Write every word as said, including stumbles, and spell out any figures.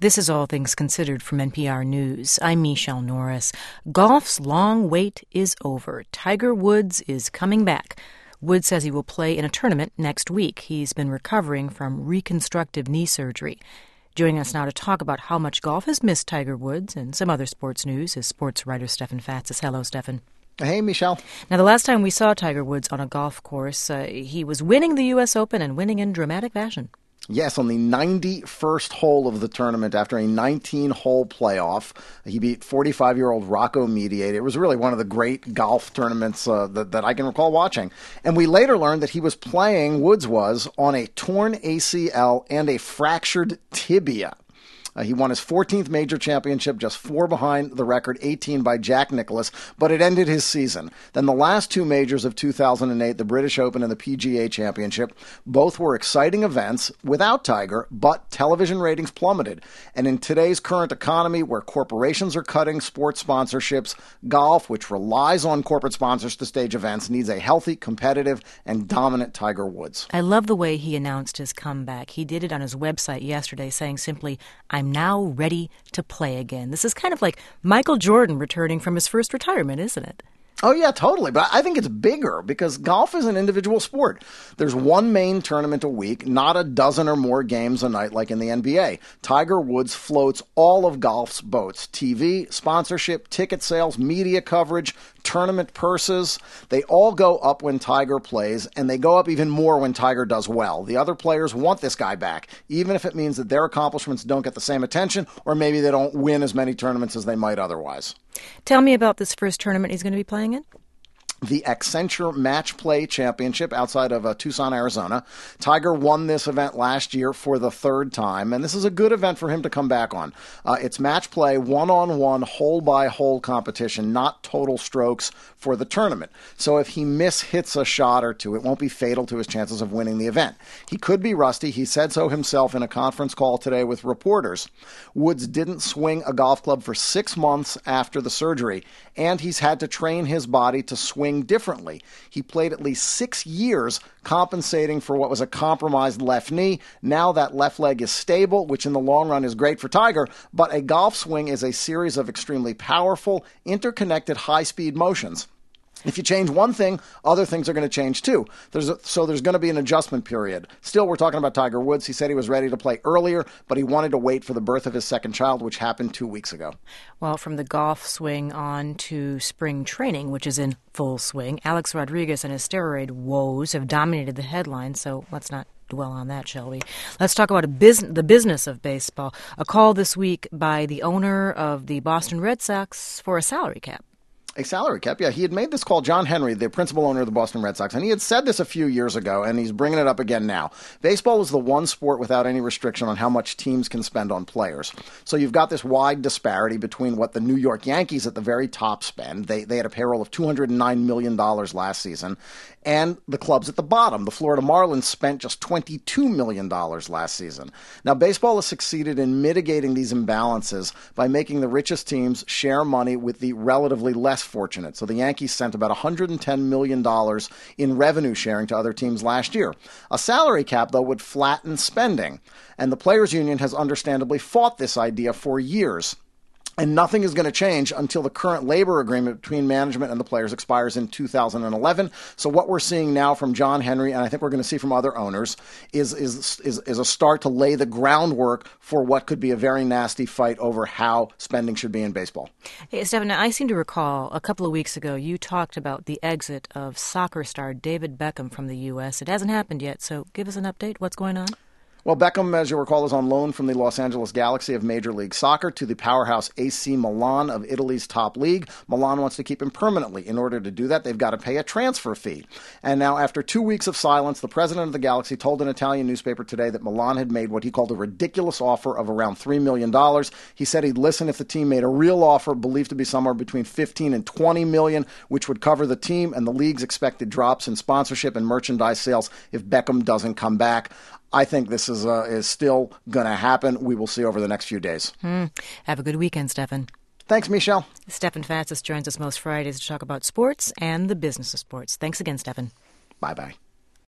This is All Things Considered from N P R News. I'm Michelle Norris. Golf's long wait is over. Tiger Woods is coming back. Woods says he will play in a tournament next week. He's been recovering from reconstructive knee surgery. Joining us now to talk about how much golf has missed Tiger Woods and some other sports news is sports writer Stefan Fatsis. Hello, Stefan. Hey, Michelle. Now, the last time we saw Tiger Woods on a golf course, uh, he was winning the U S Open and winning in dramatic fashion. Yes, on the ninety-first hole of the tournament after a nineteen-hole playoff. He beat forty-five-year-old Rocco Mediate. It was really one of the great golf tournaments uh, that, that I can recall watching. And we later learned that he was playing, Woods was, on a torn A C L and a fractured tibia. Uh, he won his fourteenth major championship, just four behind the record, eighteen by Jack Nicklaus, but it ended his season. Then the last two majors of two thousand eight, the British Open and the P G A Championship, both were exciting events without Tiger, but television ratings plummeted. And in today's current economy, where corporations are cutting sports sponsorships, golf, which relies on corporate sponsors to stage events, needs a healthy, competitive, and dominant Tiger Woods. I love the way he announced his comeback. He did it on his website yesterday, saying simply, "I'm now ready to play again." This is kind of like Michael Jordan returning from his first retirement, isn't it? Oh, yeah, totally. But I think it's bigger because golf is an individual sport. There's one main tournament a week, not a dozen or more games a night like in the N B A. Tiger Woods floats all of golf's boats. T V, sponsorship, ticket sales, media coverage, tournament purses. They all go up when Tiger plays, and they go up even more when Tiger does well. The other players want this guy back, even if it means that their accomplishments don't get the same attention, or maybe they don't win as many tournaments as they might otherwise. Tell me about this first tournament he's going to be playing in. The Accenture Match Play Championship outside of uh, Tucson, Arizona. Tiger won this event last year for the third time, and this is a good event for him to come back on. Uh, it's match play, one-on-one, hole-by-hole competition, not total strokes for the tournament. So if he mishits a shot or two, it won't be fatal to his chances of winning the event. He could be rusty. He said so himself in a conference call today with reporters. Woods didn't swing a golf club for six months after the surgery, and he's had to train his body to swing differently. He played at least six years compensating for what was a compromised left knee. Now that left leg is stable, which in the long run is great for Tiger, but a golf swing is a series of extremely powerful, interconnected, high-speed motions. If you change one thing, other things are going to change too. There's a, so there's going to be an adjustment period. Still, we're talking about Tiger Woods. He said he was ready to play earlier, but he wanted to wait for the birth of his second child, which happened two weeks ago. Well, from the golf swing on to spring training, which is in full swing, Alex Rodriguez and his steroid woes have dominated the headlines, so let's not dwell on that, shall we? Let's talk about a bus- the business of baseball. A call this week by the owner of the Boston Red Sox for a salary cap. A salary cap, yeah. He had made this call, John Henry, the principal owner of the Boston Red Sox, and he had said this a few years ago, and he's bringing it up again now. Baseball is the one sport without any restriction on how much teams can spend on players. So you've got this wide disparity between what the New York Yankees at the very top spend. They, they had a payroll of two hundred nine million dollars last season, and the clubs at the bottom. The Florida Marlins spent just twenty-two million dollars last season. Now, baseball has succeeded in mitigating these imbalances by making the richest teams share money with the relatively less fortunate. So the Yankees sent about one hundred ten million dollars in revenue sharing to other teams last year. A salary cap, though, would flatten spending. And the Players Union has understandably fought this idea for years. And nothing is going to change until the current labor agreement between management and the players expires in two thousand eleven. So what we're seeing now from John Henry, and I think we're going to see from other owners, is is is, is a start to lay the groundwork for what could be a very nasty fight over how spending should be in baseball. Hey, Stephen, I seem to recall a couple of weeks ago you talked about the exit of soccer star David Beckham from the U S. It hasn't happened yet, so give us an update. What's going on? Well, Beckham, as you'll recall, is on loan from the Los Angeles Galaxy of Major League Soccer to the powerhouse A C Milan of Italy's top league. Milan wants to keep him permanently. In order to do that, they've got to pay a transfer fee. And now, after two weeks of silence, the president of the Galaxy told an Italian newspaper today that Milan had made what he called a ridiculous offer of around three million dollars. He said he'd listen if the team made a real offer, believed to be somewhere between fifteen and twenty million dollars, which would cover the team and the league's expected drops in sponsorship and merchandise sales if Beckham doesn't come back. I think this is uh, is still going to happen. We will see over the next few days. Hmm. Have a good weekend, Stefan. Thanks, Michelle. Stefan Fatsis joins us most Fridays to talk about sports and the business of sports. Thanks again, Stefan. Bye-bye.